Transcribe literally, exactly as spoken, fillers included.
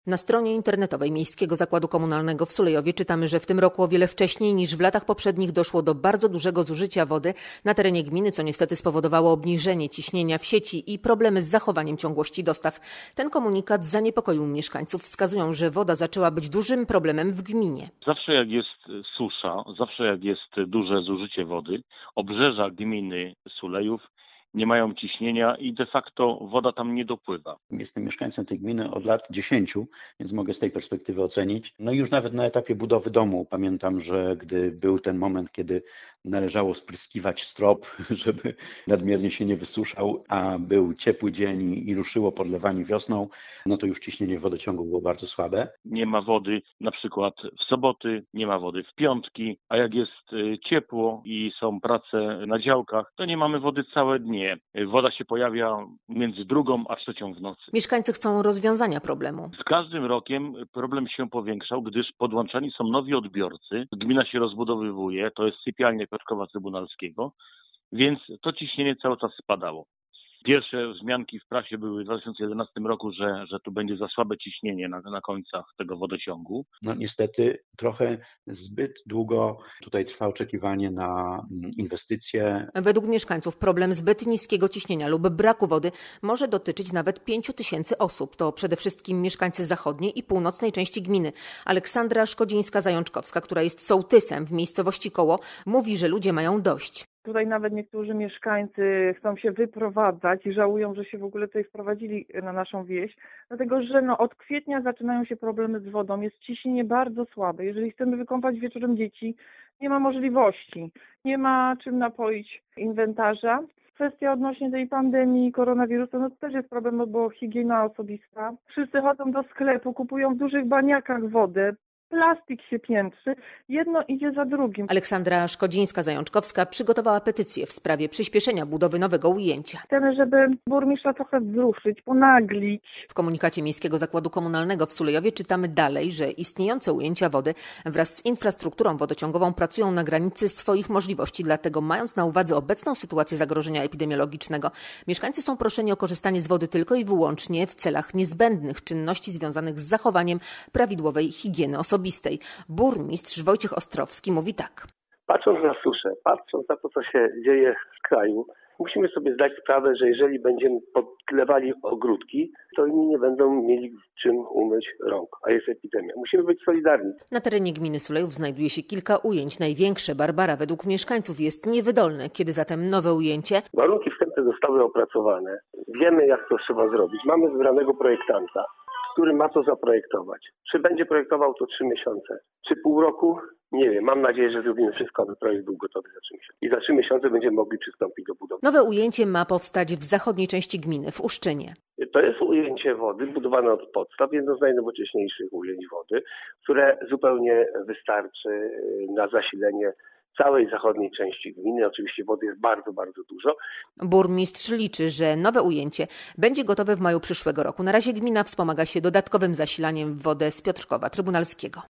Na stronie internetowej Miejskiego Zakładu Komunalnego w Sulejowie czytamy, że w tym roku o wiele wcześniej niż w latach poprzednich doszło do bardzo dużego zużycia wody na terenie gminy, co niestety spowodowało obniżenie ciśnienia w sieci i problemy z zachowaniem ciągłości dostaw. Ten komunikat zaniepokoił mieszkańców. Wskazują, że woda zaczęła być dużym problemem w gminie. Zawsze jak jest susza, zawsze jak jest duże zużycie wody, obrzeża gminy Sulejów nie mają ciśnienia i de facto woda tam nie dopływa. Jestem mieszkańcem tej gminy od lat dziesięciu, więc mogę z tej perspektywy ocenić. No i już nawet na etapie budowy domu pamiętam, że gdy był ten moment, kiedy należało spryskiwać strop, żeby nadmiernie się nie wysuszał, a był ciepły dzień i ruszyło podlewanie wiosną, no to już ciśnienie w wodociągu było bardzo słabe. Nie ma wody na przykład w soboty, nie ma wody w piątki, a jak jest ciepło i są prace na działkach, to nie mamy wody całe dnie. Woda się pojawia między drugą a trzecią w nocy. Mieszkańcy chcą rozwiązania problemu. Z każdym rokiem problem się powiększał, gdyż podłączani są nowi odbiorcy. Gmina się rozbudowywuje, to jest sypialnia Piotrkowa Trybunalskiego, więc to ciśnienie cały czas spadało. Pierwsze wzmianki w prasie były w dwa tysiące jedenastym roku, że, że tu będzie za słabe ciśnienie na, na końcach tego wodociągu. No niestety trochę zbyt długo tutaj trwa oczekiwanie na inwestycje. Według mieszkańców problem zbyt niskiego ciśnienia lub braku wody może dotyczyć nawet pięciu tysięcy osób. To przede wszystkim mieszkańcy zachodniej i północnej części gminy. Aleksandra Szkodzińska-Zajączkowska, która jest sołtysem w miejscowości Koło, mówi, że ludzie mają dość. Tutaj nawet niektórzy mieszkańcy chcą się wyprowadzać i żałują, że się w ogóle tutaj wprowadzili na naszą wieś, dlatego że no, od kwietnia zaczynają się problemy z wodą, jest ciśnienie bardzo słabe. Jeżeli chcemy wykąpać wieczorem dzieci, nie ma możliwości, nie ma czym napoić inwentarza. Kwestia odnośnie tej pandemii koronawirusa, no to też jest problem, bo higiena osobista. Wszyscy chodzą do sklepu, kupują w dużych baniakach wodę. Plastik się piętrzy, jedno idzie za drugim. Aleksandra Szkodzińska-Zajączkowska przygotowała petycję w sprawie przyspieszenia budowy nowego ujęcia. Chcemy, żeby burmistrza trochę wzruszyć, ponaglić. W komunikacie Miejskiego Zakładu Komunalnego w Sulejowie czytamy dalej, że istniejące ujęcia wody wraz z infrastrukturą wodociągową pracują na granicy swoich możliwości, dlatego mając na uwadze obecną sytuację zagrożenia epidemiologicznego, mieszkańcy są proszeni o korzystanie z wody tylko i wyłącznie w celach niezbędnych czynności związanych z zachowaniem prawidłowej higieny osobistej. Burmistrz Wojciech Ostrowski mówi tak. Patrząc na suszę, patrząc na to, co się dzieje w kraju, musimy sobie zdać sprawę, że jeżeli będziemy podlewali ogródki, to inni nie będą mieli czym umyć rąk, a jest epidemia. Musimy być solidarni. Na terenie gminy Sulejów znajduje się kilka ujęć. Największe, Barbara, według mieszkańców jest niewydolne. Kiedy zatem nowe ujęcie? Warunki wstępne zostały opracowane. Wiemy, jak to trzeba zrobić. Mamy wybranego projektanta, który ma to zaprojektować. Czy będzie projektował to trzy miesiące, czy pół roku? Nie wiem. Mam nadzieję, że zrobimy wszystko, aby projekt był gotowy za trzy miesiące. I za trzy miesiące będziemy mogli przystąpić do budowy. Nowe ujęcie ma powstać w zachodniej części gminy, w Uszczynie. To jest ujęcie wody budowane od podstaw, jedno z najnowocześniejszych ujęć wody, które zupełnie wystarczy na zasilenie całej zachodniej części gminy. Oczywiście wody jest bardzo, bardzo dużo. Burmistrz liczy, że nowe ujęcie będzie gotowe w maju przyszłego roku. Na razie gmina wspomaga się dodatkowym zasilaniem w wodę z Piotrkowa Trybunalskiego.